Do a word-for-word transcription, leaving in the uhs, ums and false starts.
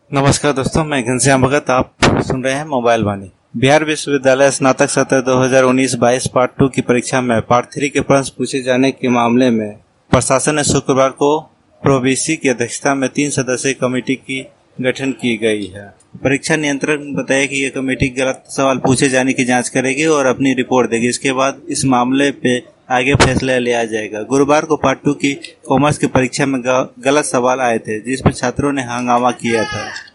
नमस्कार दोस्तों, मैं घनश्याम भगत। आप सुन रहे हैं मोबाइल वाणी। बिहार विश्वविद्यालय स्नातक सत्र दो हज़ार उन्नीस बाईस पार्ट टू की परीक्षा में पार्ट थ्री के प्रश्न पूछे जाने के मामले में प्रशासन ने शुक्रवार को प्रोबेसी की अध्यक्षता में तीन सदस्यीय कमेटी की गठन की गई है। परीक्षा नियंत्रक ने बताया कि यह कमेटी गलत सवाल पूछे जाने की जांच करेगी और अपनी रिपोर्ट देगी। इसके बाद इस मामले पे आगे फैसला लिया जाएगा। गुरुवार को पार्ट टू की कॉमर्स की परीक्षा में गलत सवाल आए थे, जिस पर छात्रों ने हंगामा किया था।